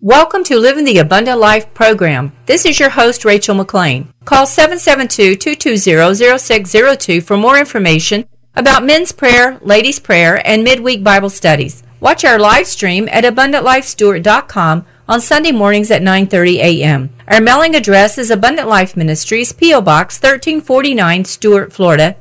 Welcome to Living the Abundant Life program. This is your host, Rachel McLean. Call 772-220-0602 for more information about men's prayer, ladies' prayer, and midweek Bible studies. Watch our live stream at abundantlifestewart.com on Sunday mornings at 9:30 a.m. Our mailing address is Abundant Life Ministries, P.O. Box 1349, Stuart, Florida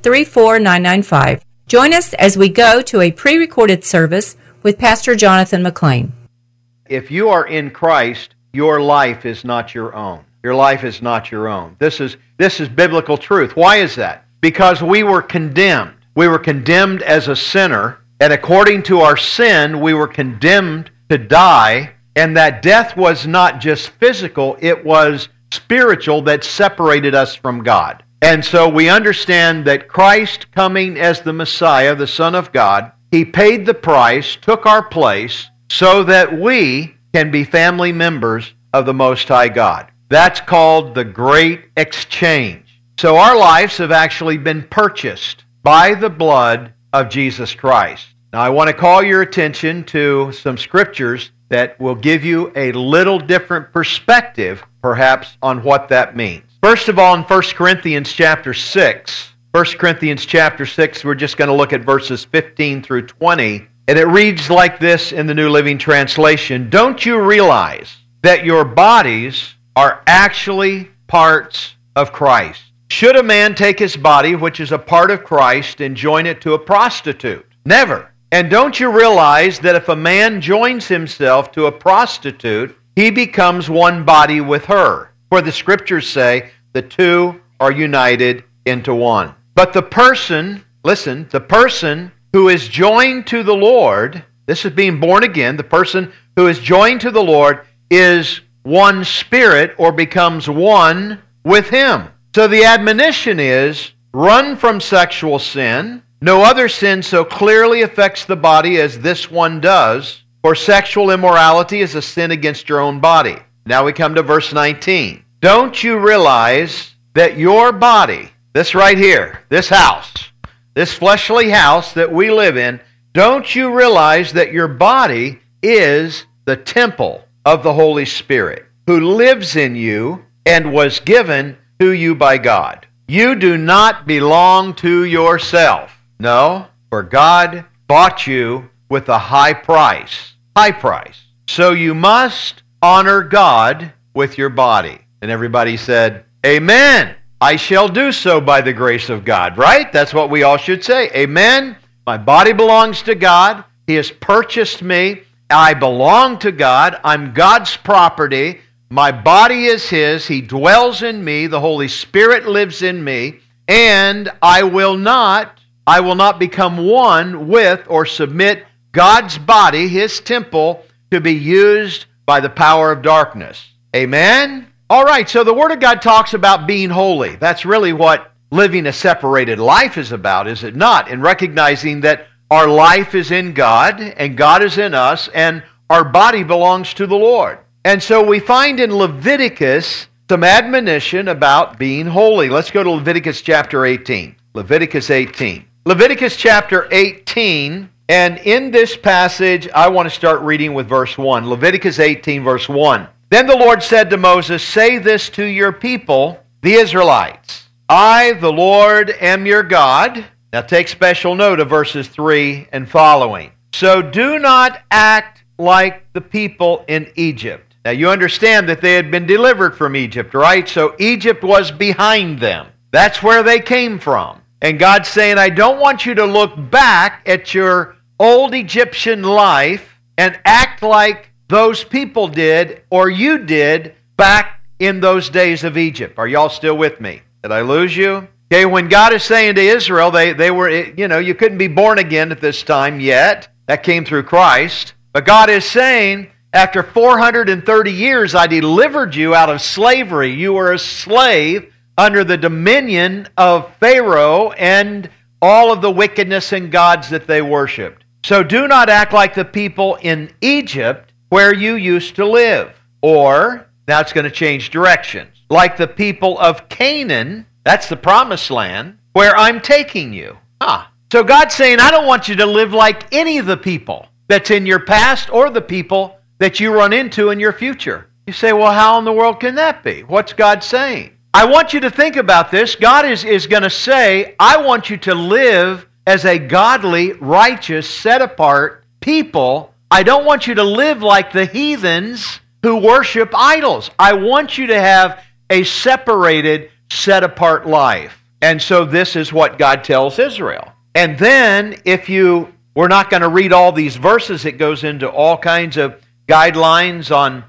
34995. Join us as we go to a pre-recorded service with Pastor Jonathan McLean. If you are in Christ, your life is not your own. Your life is not your own. This is biblical truth. Why is that? Because we were condemned. We were condemned as a sinner, and according to our sin, we were condemned to die, and that death was not just physical, it was spiritual that separated us from God. And so we understand that Christ coming as the Messiah, the Son of God, He paid the price, took our place, so that we can be family members of the Most High God. That's called the Great Exchange. So our lives have actually been purchased by the blood of Jesus Christ. Now I want to call your attention to some scriptures that will give you a little different perspective, perhaps, on what that means. First of all, in 1 Corinthians chapter 6, 1 Corinthians chapter 6, we're just going to look at verses 15 through 20. And it reads like this in the New Living Translation: Don't you realize that your bodies are actually parts of Christ? Should a man take his body, which is a part of Christ, and join it to a prostitute? Never. And don't you realize that if a man joins himself to a prostitute, he becomes one body with her? For the scriptures say, the two are united into one. But the person, listen, the person who is joined to the Lord, this is being born again, the person who is joined to the Lord is one spirit, or becomes one with Him. So the admonition is, run from sexual sin. No other sin so clearly affects the body as this one does, for sexual immorality is a sin against your own body. Now we come to verse 19. Don't you realize that your body, this right here, this house, this fleshly house that we live in, don't you realize that your body is the temple of the Holy Spirit, who lives in you and was given to you by God? You do not belong to yourself. No, for God bought you with a high price. High price. So you must honor God with your body. And everybody said, Amen. I shall do so by the grace of God, right? That's what we all should say. Amen. My body belongs to God. He has purchased me. I belong to God. I'm God's property. My body is His. He dwells in me. The Holy Spirit lives in me. And I will not become one with or submit God's body, His temple, to be used by the power of darkness. Amen? All right, so the Word of God talks about being holy. That's really what living a separated life is about, is it not? And recognizing that our life is in God, and God is in us, and our body belongs to the Lord. And so we find in Leviticus some admonition about being holy. Let's go to Leviticus chapter 18. Leviticus 18. Leviticus chapter 18, and in this passage, I want to start reading with verse 1. Leviticus 18, verse 1. Then the Lord said to Moses, say this to your people, the Israelites. I, the Lord, am your God. Now take special note of verses 3 and following. So do not act like the people in Egypt. Now you understand that they had been delivered from Egypt, right? So Egypt was behind them. That's where they came from. And God's saying, I don't want you to look back at your old Egyptian life and act like those people did, or you did, back in those days of Egypt. Are y'all still with me? Did I lose you? Okay, when God is saying to Israel, they were, you couldn't be born again at this time yet. That came through Christ. But God is saying, after 430 years, I delivered you out of slavery. You were a slave under the dominion of Pharaoh and all of the wickedness and gods that they worshipped. So do not act like the people in Egypt where you used to live. Or, now it's going to change directions, like the people of Canaan, that's the promised land, where I'm taking you. So God's saying, I don't want you to live like any of the people that's in your past or the people that you run into in your future. You say, well, how in the world can that be? What's God saying? I want you to think about this. God is going to say, I want you to live as a godly, righteous, set-apart people. I don't want you to live like the heathens who worship idols. I want you to have a separated, set-apart life. And so this is what God tells Israel. And then, we're not going to read all these verses. It goes into all kinds of guidelines on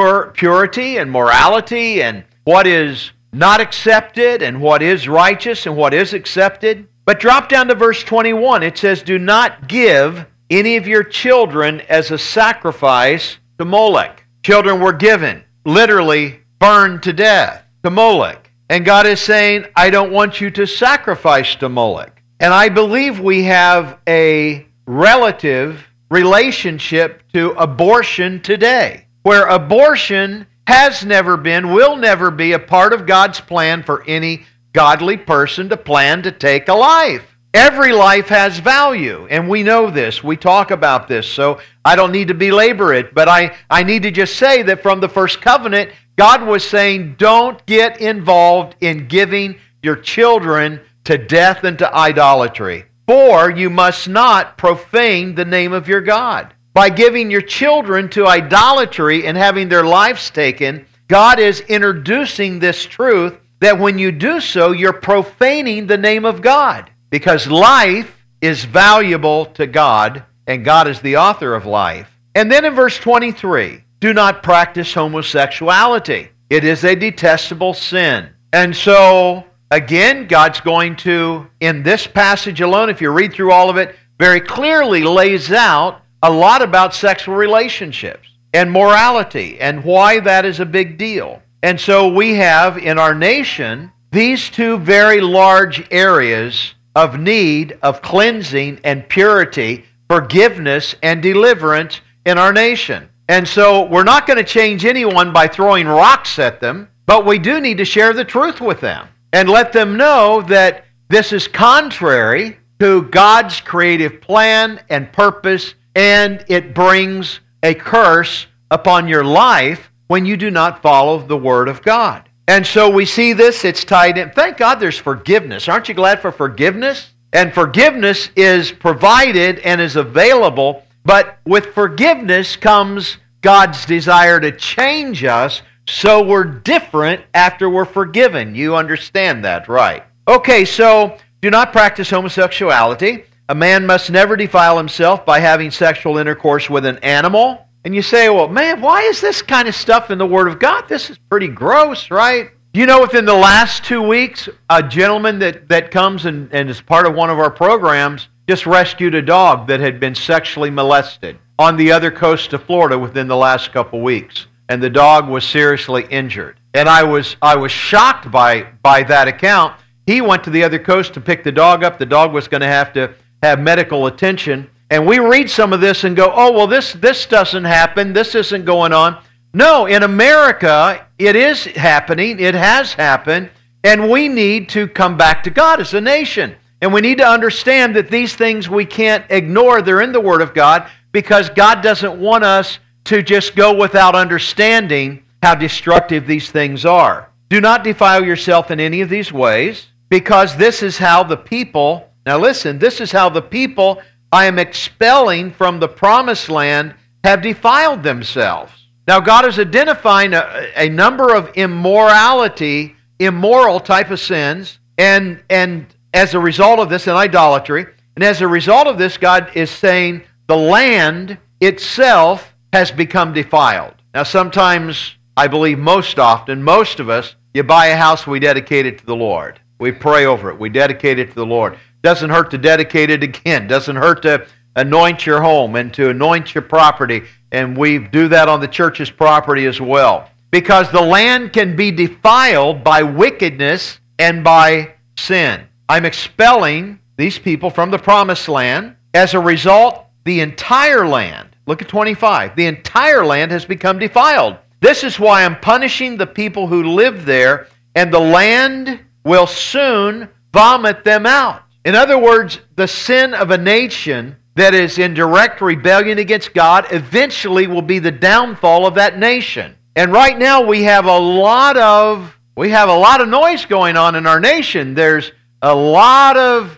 purity and morality and what is not accepted and what is righteous and what is accepted. But drop down to verse 21. It says, do not give any of your children as a sacrifice to Molech. Children were given, literally burned to death, to Molech. And God is saying, I don't want you to sacrifice to Molech. And I believe we have a relative relationship to abortion today, where abortion has never been, will never be a part of God's plan for any godly person to plan to take a life. Every life has value, and we know this. We talk about this, so I don't need to belabor it, but I need to just say that from the first covenant, God was saying, don't get involved in giving your children to death and to idolatry, for you must not profane the name of your God. By giving your children to idolatry and having their lives taken, God is introducing this truth that when you do so, you're profaning the name of God. Because life is valuable to God, and God is the author of life. And then in verse 23, do not practice homosexuality. It is a detestable sin. And so, again, God's going to, in this passage alone, if you read through all of it, very clearly lays out a lot about sexual relationships and morality and why that is a big deal. And so we have in our nation these two very large areas of need of cleansing and purity, forgiveness and deliverance in our nation. And so we're not going to change anyone by throwing rocks at them, but we do need to share the truth with them and let them know that this is contrary to God's creative plan and purpose, and it brings a curse upon your life when you do not follow the Word of God. And so we see this, it's tied in. Thank God there's forgiveness. Aren't you glad for forgiveness? And forgiveness is provided and is available, but with forgiveness comes God's desire to change us so we're different after we're forgiven. You understand that, right? Okay, so do not practice homosexuality. A man must never defile himself by having sexual intercourse with an animal. And you say, well, man, why is this kind of stuff in the Word of God? This is pretty gross, right? You know, within the last 2 weeks, a gentleman that comes and is part of one of our programs just rescued a dog that had been sexually molested on the other coast of Florida within the last couple weeks. And the dog was seriously injured. And I was shocked by that account. He went to the other coast to pick the dog up. The dog was going to have medical attention. And we read some of this and go, oh, well, this doesn't happen. This isn't going on. No, in America, it is happening. It has happened. And we need to come back to God as a nation. And we need to understand that these things we can't ignore. They're in the Word of God because God doesn't want us to just go without understanding how destructive these things are. Do not defile yourself in any of these ways, because this is how the people, now listen, this is how the people I am expelling from the promised land have defiled themselves. Now God is identifying a number of immoral type of sins, and as a result of this, and idolatry, and as a result of this, God is saying the land itself has become defiled. Now sometimes, I believe most often, most of us, you buy a house, we dedicate it to the Lord. We pray over it. We dedicate it to the Lord. Doesn't hurt to dedicate it again. Doesn't hurt to anoint your home and to anoint your property. And we do that on the church's property as well. Because the land can be defiled by wickedness and by sin. I'm expelling these people from the promised land. As a result, the entire land, look at 25, the entire land has become defiled. This is why I'm punishing the people who live there, and the land will soon vomit them out. In other words, the sin of a nation that is in direct rebellion against God eventually will be the downfall of that nation. And right now we have a lot of noise going on in our nation. There's a lot of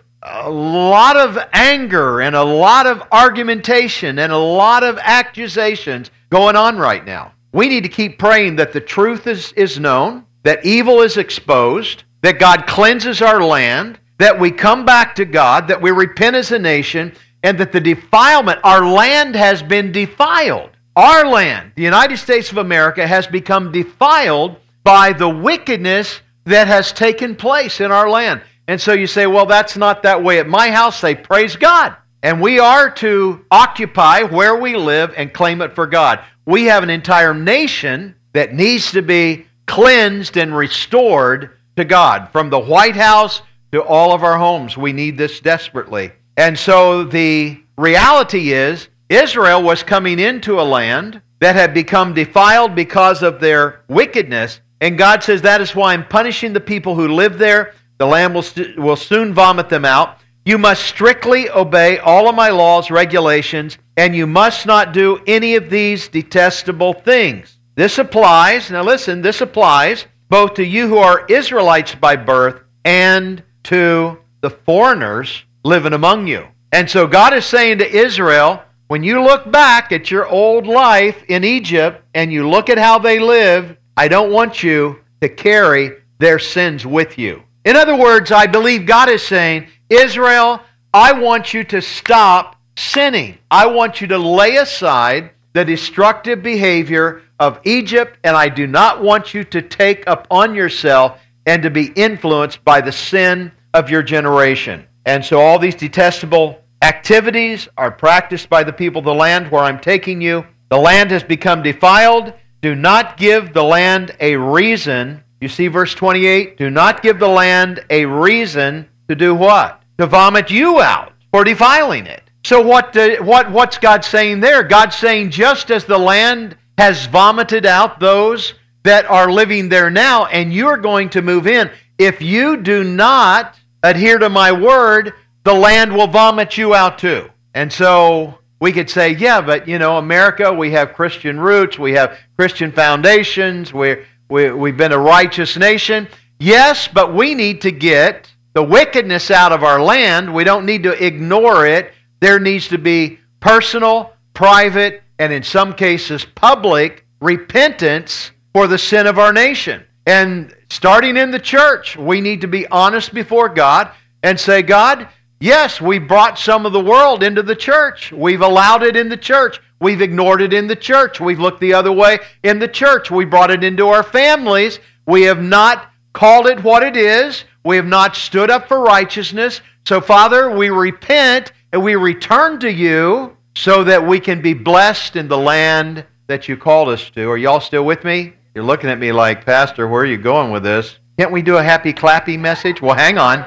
anger and a lot of argumentation and a lot of accusations going on right now. We need to keep praying that the truth is known, that evil is exposed, that God cleanses our land, that we come back to God, that we repent as a nation, and that the defilement, our land has been defiled. Our land, the United States of America, has become defiled by the wickedness that has taken place in our land. And so you say, well, that's not that way at my house. Say, praise God. And we are to occupy where we live and claim it for God. We have an entire nation that needs to be cleansed and restored to God. From the White House to all of our homes, we need this desperately. And so the reality is, Israel was coming into a land that had become defiled because of their wickedness. And God says, that is why I'm punishing the people who live there. The land will soon vomit them out. You must strictly obey all of my laws, regulations, and you must not do any of these detestable things. This applies, now listen, this applies both to you who are Israelites by birth and to the foreigners living among you. And so God is saying to Israel, when you look back at your old life in Egypt and you look at how they lived, I don't want you to carry their sins with you. In other words, I believe God is saying, Israel, I want you to stop sinning. I want you to lay aside the destructive behavior of Egypt, and I do not want you to take upon yourself and to be influenced by the sin of your generation. And so all these detestable activities are practiced by the people of the land where I'm taking you. The land has become defiled. Do not give the land a reason. You see verse 28? Do not give the land a reason to do what? To vomit you out for defiling it. So what's God saying there? God's saying just as the land has vomited out those that are living there now, and you're going to move in, if you do not adhere to my word, the land will vomit you out too. And so we could say, yeah, but America, we have Christian roots, we have Christian foundations, we've been a righteous nation. Yes, but we need to get the wickedness out of our land. We don't need to ignore it. There needs to be personal, private, and in some cases public repentance for the sin of our nation. And starting in the church, we need to be honest before God and say, God, yes, we brought some of the world into the church. We've allowed it in the church. We've ignored it in the church. We've looked the other way in the church. We brought it into our families. We have not called it what it is. We have not stood up for righteousness. So, Father, we repent and we return to you so that we can be blessed in the land that you called us to. Are y'all still with me? You're looking at me like, Pastor, where are you going with this? Can't we do a happy clappy message? Well, hang on,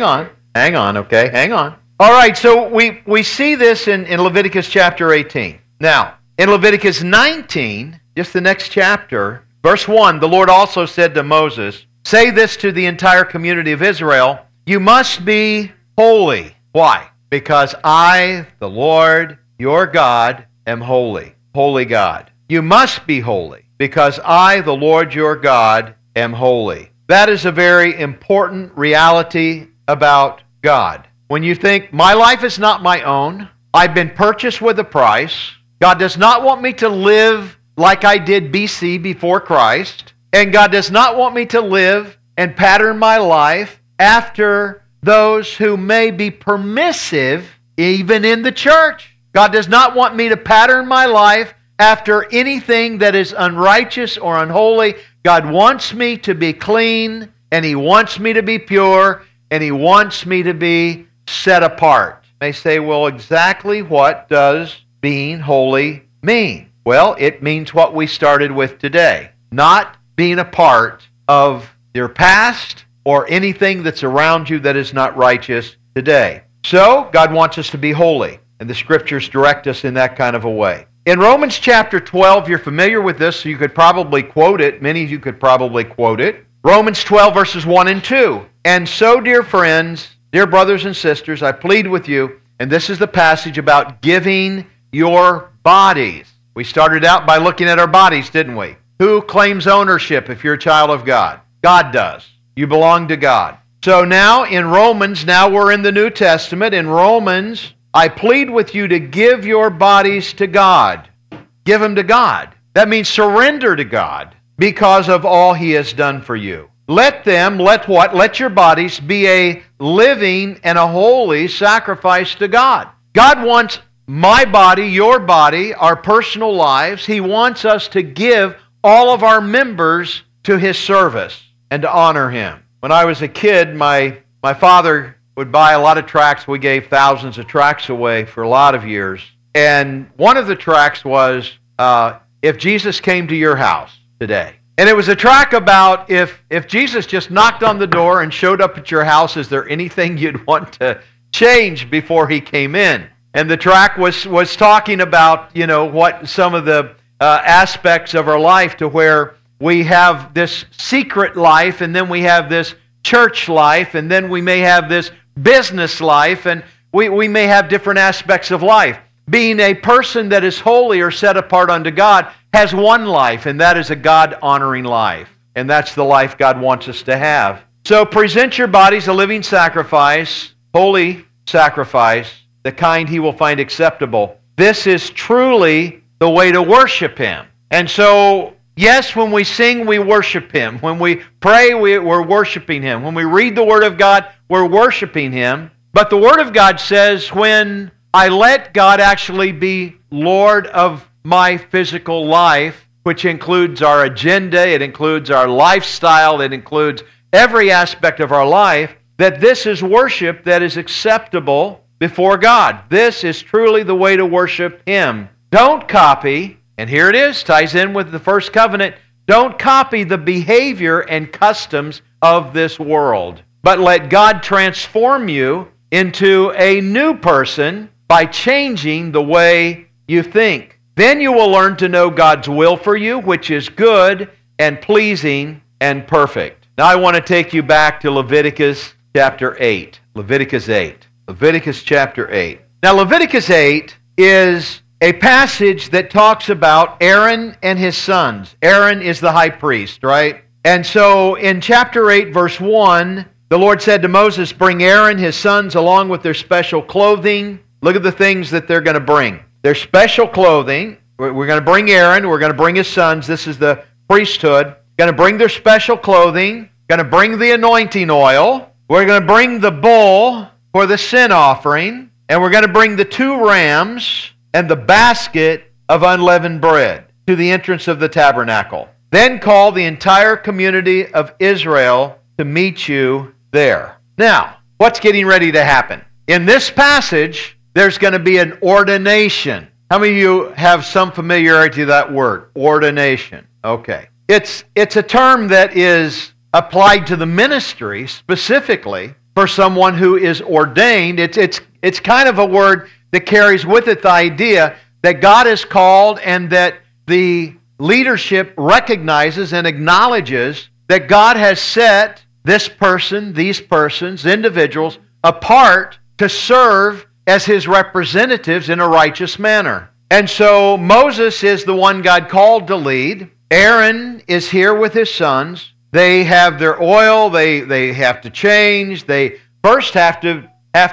okay? Hang on. All right, so we see this in Leviticus chapter 18. Now, in Leviticus 19, just the next chapter, verse 1, the Lord also said to Moses, say this to the entire community of Israel, you must be holy. Why? Because I, the Lord, your God, am holy. Holy God. You must be holy, because I, the Lord, your God, am holy. That is a very important reality about God. When you think, my life is not my own, I've been purchased with a price, God does not want me to live like I did BC before Christ, and God does not want me to live and pattern my life after those who may be permissive even in the church. God does not want me to pattern my life after anything that is unrighteous or unholy. God wants me to be clean, and He wants me to be pure, and He wants me to be set apart. They say, well, exactly what does being holy mean? Well, it means what we started with today. Not being a part of your past or anything that's around you that is not righteous today. So, God wants us to be holy, and the Scriptures direct us in that kind of a way. In Romans chapter 12, you're familiar with this, so you could probably quote it. Many of you could probably quote it. Romans 12, verses 1 and 2. And so, dear friends, dear brothers and sisters, I plead with you, And this is the passage about giving your bodies. We started out by looking at our bodies, didn't we? Who claims ownership if you're a child of God? God does. You belong to God. So now in Romans, now we're in the New Testament. In Romans, I plead with you to give your bodies to God. Give them to God. That means surrender to God because of all He has done for you. Let what? Let your bodies be a living and a holy sacrifice to God. God wants my body, your body, our personal lives. He wants us to give all of our members to His service and to honor Him. When I was a kid, my father would buy a lot of tracts. We gave thousands of tracts away for a lot of years. And one of the tracts was, if Jesus came to your house today. And it was a tract about if Jesus just knocked on the door and showed up at your house, is there anything you'd want to change before He came in? And the tract was talking about, what some of the aspects of our life, to where we have this secret life, and then we have this church life, and then we may have this business life, and we may have different aspects of life. Being a person that is holy or set apart unto God has one life, and that is a God-honoring life. And that's the life God wants us to have. So present your bodies a living sacrifice, holy sacrifice, the kind He will find acceptable. This is truly the way to worship Him. And so, yes, when we sing, we worship Him. When we pray, we're worshiping Him. When we read the Word of God, we're worshiping Him. But the Word of God says, when I let God actually be Lord of my physical life, which includes our agenda, it includes our lifestyle, it includes every aspect of our life, that this is worship that is acceptable before God. This is truly the way to worship Him. Don't copy, and here it is, ties in with the first covenant, don't copy the behavior and customs of this world, but let God transform you into a new person by changing the way you think. Then you will learn to know God's will for you, which is good and pleasing and perfect. Now I want to take you back to Leviticus chapter 8. Leviticus 8. Leviticus chapter 8. Now Leviticus 8 is a passage that talks about Aaron and his sons. Aaron is the high priest, right? And so in chapter 8, verse 1, the Lord said to Moses, bring Aaron, his sons, along with their special clothing. Look at the things that they're going to bring. Their special clothing. We're going to bring Aaron. We're going to bring his sons. This is the priesthood. Going to bring their special clothing. Going to bring the anointing oil. We're going to bring the bull for the sin offering. And we're going to bring the 2 rams and the basket of unleavened bread to the entrance of the tabernacle. Then call the entire community of Israel to meet you there. Now, what's getting ready to happen? In this passage, there's going to be an ordination. How many of you have some familiarity with that word? Ordination. Okay. It's a term that is applied to the ministry specifically for someone who is ordained. It's kind of a word that carries with it the idea that God is called and that the leadership recognizes and acknowledges that God has set this person, these persons, individuals, apart to serve as His representatives in a righteous manner. And so Moses is the one God called to lead. Aaron is here with his sons. They have their oil. They have to change. They first have to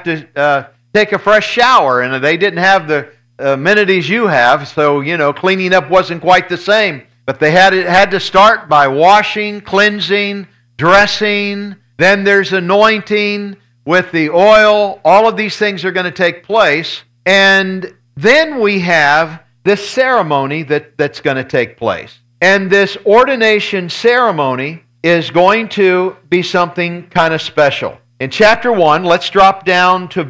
take a fresh shower, and they didn't have the amenities you have, so cleaning up wasn't quite the same. But they had to start by washing, cleansing, dressing. Then there's anointing with the oil. All of these things are going to take place. And then we have this ceremony that's going to take place. And this ordination ceremony is going to be something kind of special. In chapter 1, let's drop down to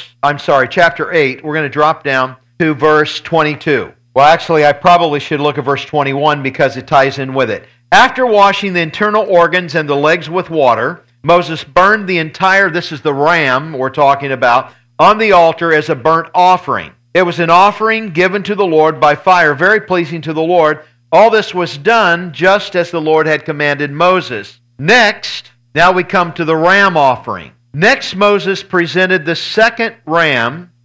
chapter 8. We're going to drop down to verse 22. Well, actually, I probably should look at verse 21 because it ties in with it. After washing the internal organs and the legs with water, Moses burned the entire, this is the ram we're talking about, on the altar as a burnt offering. It was an offering given to the Lord by fire, very pleasing to the Lord. All this was done just as the Lord had commanded Moses. Next, now we come to the ram offering. Next, Moses presented the second ram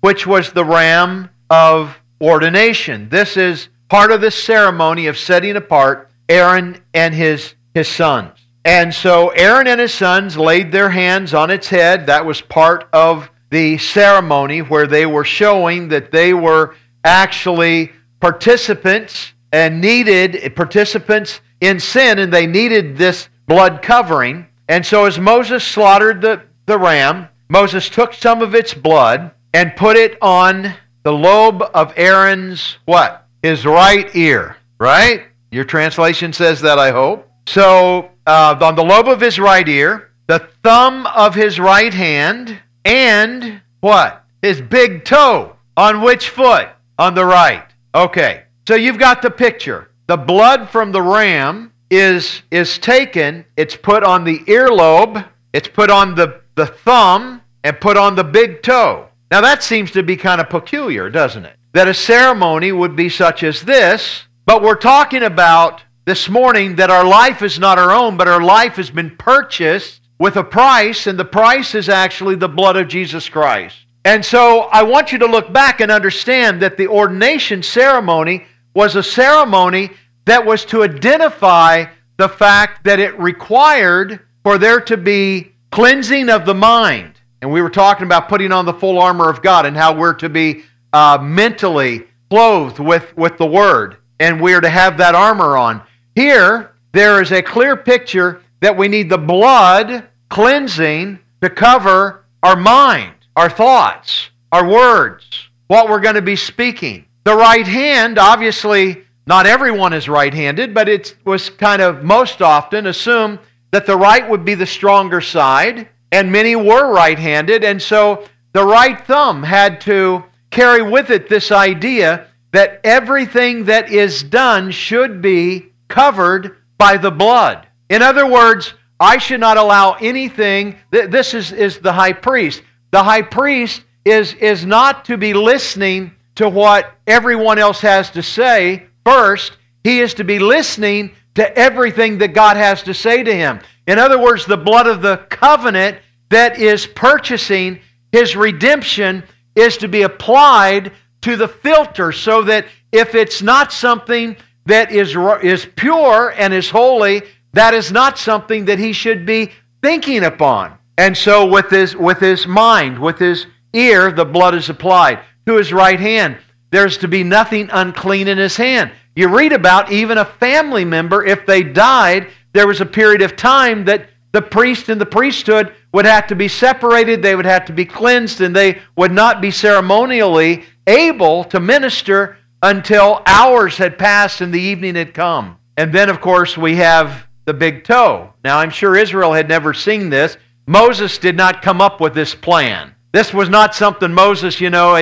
which was the ram of ordination. This is part of the ceremony of setting apart Aaron and his sons. And so Aaron and his sons laid their hands on its head. That was part of the ceremony where they were showing that they were actually participants and needed participants in sin, and they needed this blood covering. And so as Moses slaughtered the ram, Moses took some of its blood and put it on the lobe of Aaron's what? His right ear, right? Your translation says that, I hope. So on the lobe of his right ear, the thumb of his right hand, and what? His big toe. On which foot? On the right. Okay. So you've got the picture. The blood from the ram is taken, it's put on the earlobe, it's put on the thumb, and put on the big toe. Now that seems to be kind of peculiar, doesn't it? That a ceremony would be such as this, but we're talking about this morning that our life is not our own, but our life has been purchased with a price, and the price is actually the blood of Jesus Christ. And so I want you to look back and understand that the ordination ceremony was a ceremony that was to identify the fact that it required for there to be cleansing of the mind. And we were talking about putting on the full armor of God and how we're to be mentally clothed with the Word, and we're to have that armor on. Here, there is a clear picture that we need the blood cleansing to cover our mind, our thoughts, our words, what we're going to be speaking. The right hand, obviously, not everyone is right-handed, but it was kind of most often assumed that the right would be the stronger side, and many were right-handed, and so the right thumb had to carry with it this idea that everything that is done should be covered by the blood. In other words, I should not allow anything. This is the high priest. The high priest is not to be listening to what everyone else has to say first. He is to be listening to everything that God has to say to him. In other words, the blood of the covenant that is purchasing his redemption is to be applied to the filter, so that if it's not something that is pure and is holy, that is not something that he should be thinking upon. And so with his mind, with his ear, the blood is applied. To his right hand, there's to be nothing unclean in his hand. You read about even a family member, if they died, there was a period of time that the priest and the priesthood would have to be separated, they would have to be cleansed, and they would not be ceremonially able to minister until hours had passed and the evening had come. And then, of course, we have the big toe. Now, I'm sure Israel had never seen this. Moses did not come up with this plan. This was not something Moses,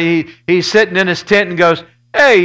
he's sitting in his tent and goes, hey,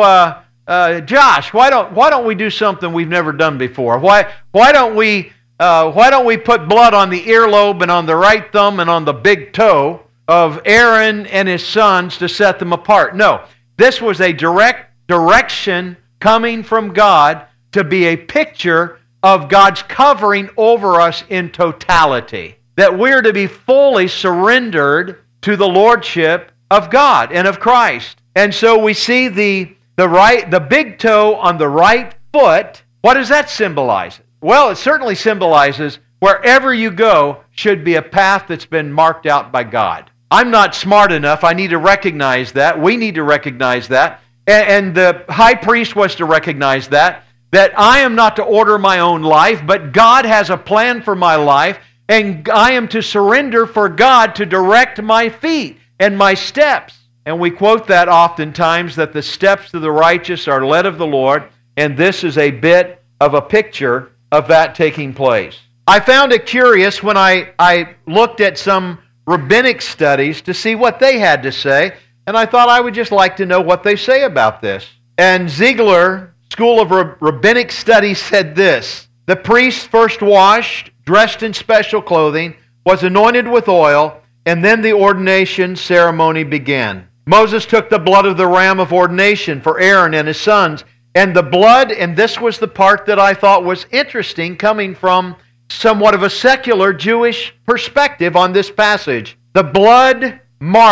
Josh, why don't we do something we've never done before? Why don't we put blood on the earlobe and on the right thumb and on the big toe of Aaron and his sons to set them apart? No, this was a direct direction coming from God to be a picture of God's covering over us in totality. That we're to be fully surrendered to the lordship of God and of Christ. And so we see the big toe on the right foot. What does that symbolize? Well, it certainly symbolizes wherever you go should be a path that's been marked out by God. I'm not smart enough. I need to recognize that. We need to recognize that. And the high priest was to recognize that I am not to order my own life, but God has a plan for my life, and I am to surrender for God to direct my feet and my steps. And we quote that oftentimes, that the steps of the righteous are led of the Lord, and this is a bit of a picture of that taking place. I found it curious when I looked at some rabbinic studies to see what they had to say, and I thought I would just like to know what they say about this. And Ziegler, School of Rabbinic Studies, said this: the priest, first washed, dressed in special clothing, was anointed with oil, and then the ordination ceremony began. Moses took the blood of the ram of ordination for Aaron and his sons, and the blood, and this was the part that I thought was interesting, coming from somewhat of a secular Jewish perspective on this passage. The blood marked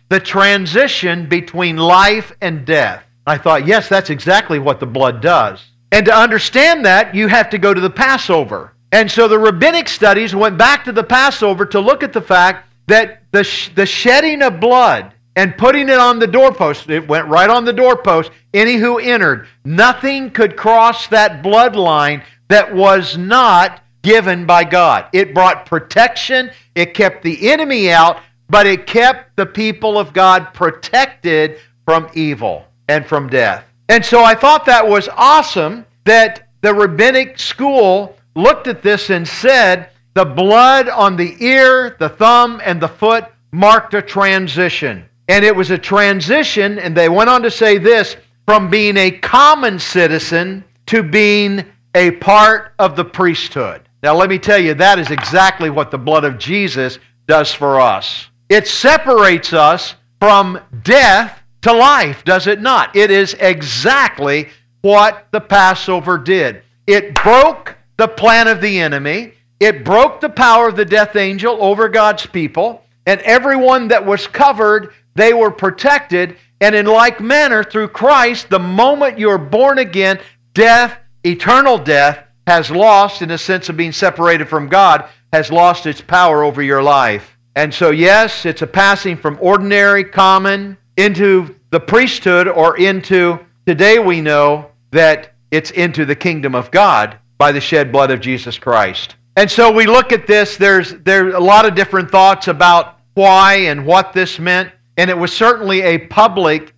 the transition between life and death. I thought, yes, that's exactly what the blood does. And to understand that, you have to go to the Passover. And so the rabbinic studies went back to the Passover to look at the fact that the shedding of blood and putting it on the doorpost, it went right on the doorpost, any who entered, nothing could cross that bloodline that was not given by God. It brought protection, it kept the enemy out, but it kept the people of God protected from evil and from death. And so I thought that was awesome that the rabbinic school looked at this and said the blood on the ear, the thumb, and the foot marked a transition. And it was a transition, and they went on to say this, from being a common citizen to being a part of the priesthood. Now let me tell you, that is exactly what the blood of Jesus does for us. It separates us from death to life, does it not? It is exactly what the Passover did. It broke the plan of the enemy. It broke the power of the death angel over God's people. And everyone that was covered, they were protected. And in like manner, through Christ, the moment you're born again, death, eternal death, has lost, in a sense of being separated from God, has lost its power over your life. And so, yes, it's a passing from ordinary, common, into the priesthood, or into, today we know that it's into the kingdom of God by the shed blood of Jesus Christ. And so we look at this, there's a lot of different thoughts about why and what this meant, and it was certainly a public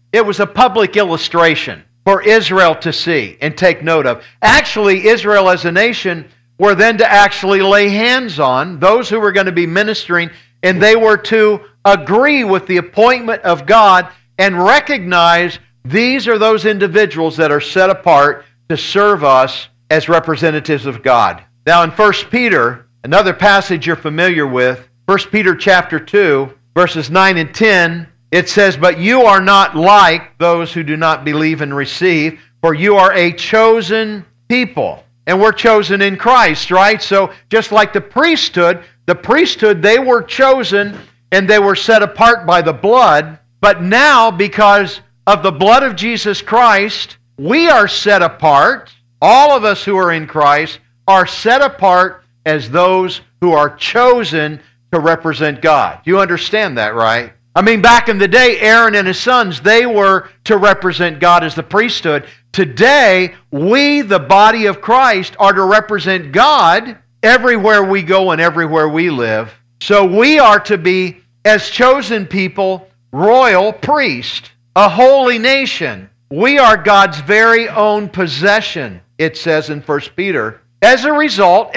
illustration for Israel to see and take note of. Actually, Israel as a nation were then to actually lay hands on those who were going to be ministering, and they were to agree with the appointment of God and recognize these are those individuals that are set apart to serve us as representatives of God. Now in 1 Peter, another passage you're familiar with, 1 Peter chapter 2, verses 9 and 10, it says, "But you are not like those who do not believe and receive, for you are a chosen people." And we're chosen in Christ, right? So just like the priesthood, they were chosen and they were set apart by the blood. But now, because of the blood of Jesus Christ, we are set apart. All of us who are in Christ are set apart as those who are chosen to represent God. Do you understand that, right? I mean, back in the day, Aaron and his sons, they were to represent God as the priesthood. Today, we, the body of Christ, are to represent God everywhere we go and everywhere we live. So we are to be, as chosen people, royal priest, a holy nation. We are God's very own possession, it says in 1 Peter. As a result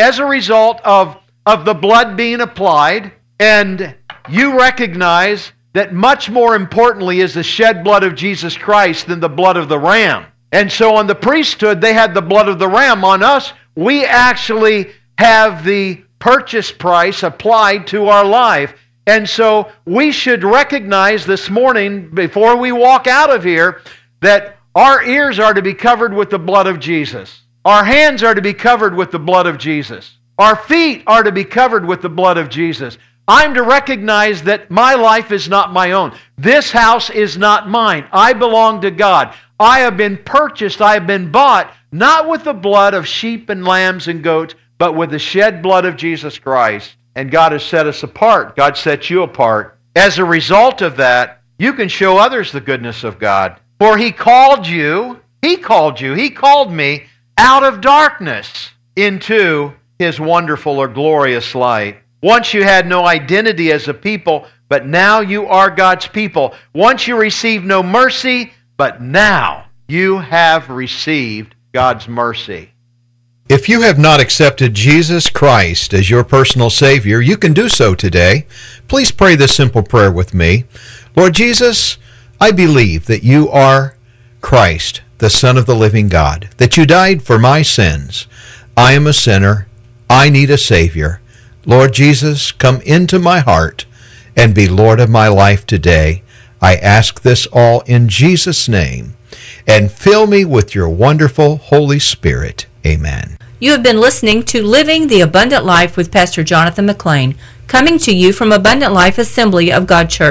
of the blood being applied, and you recognize that much more importantly is the shed blood of Jesus Christ than the blood of the ram. And so on the priesthood, they had the blood of the ram. On us, we actually have the purchase price applied to our life. And so we should recognize this morning, before we walk out of here, that our ears are to be covered with the blood of Jesus. Our hands are to be covered with the blood of Jesus. Our feet are to be covered with the blood of Jesus. I'm to recognize that my life is not my own. This house is not mine. I belong to God. I have been purchased, I have been bought, not with the blood of sheep and lambs and goats, but with the shed blood of Jesus Christ. And God has set us apart. God set you apart. As a result of that, you can show others the goodness of God. For He called you, He called me out of darkness into His wonderful or glorious light. Once you had no identity as a people, but now you are God's people. Once you received no mercy, but now you have received God's mercy. If you have not accepted Jesus Christ as your personal Savior, you can do so today. Please pray this simple prayer with me. Lord Jesus, I believe that you are Christ, the Son of the living God, that you died for my sins. I am a sinner. I need a Savior. Lord Jesus, come into my heart and be Lord of my life today. I ask this all in Jesus' name, and fill me with your wonderful Holy Spirit. Amen. You have been listening to Living the Abundant Life with Pastor Jonathan McLean, coming to you from Abundant Life Assembly of God Church.